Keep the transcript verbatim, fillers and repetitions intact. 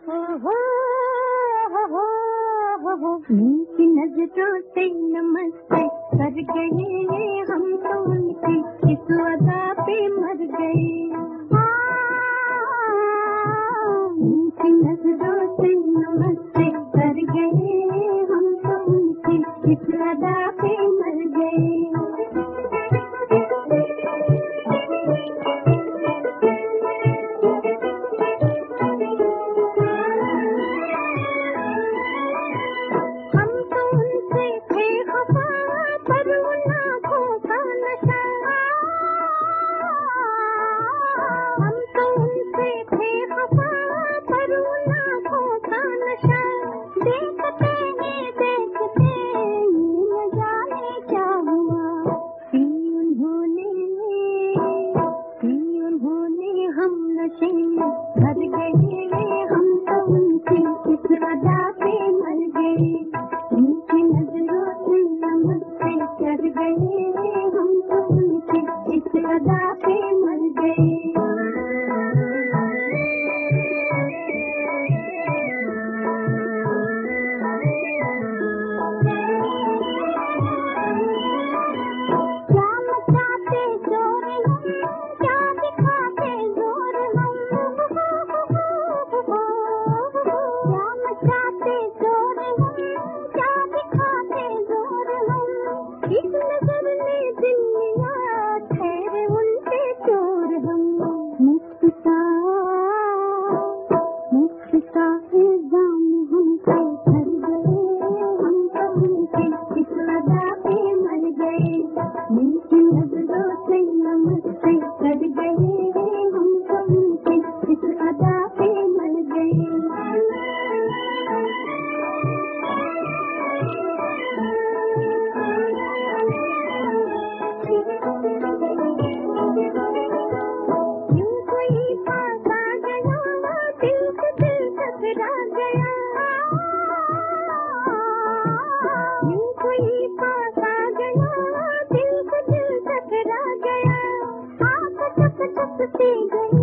मीठी नजरों से नमस्ते कर गए हम तो उनकी इस अदा पे मर गए। मीठी नजरों से नमस्ते कर गए हम तो उनकी इस अदा पे मर गए। भर गए हम तो उनकी इस अदा पे मर गए। उनकी नजरों से नमस्ते कर गए हम तो उनकी इस अदा पे मर गए। गया, आप टप टप से गई।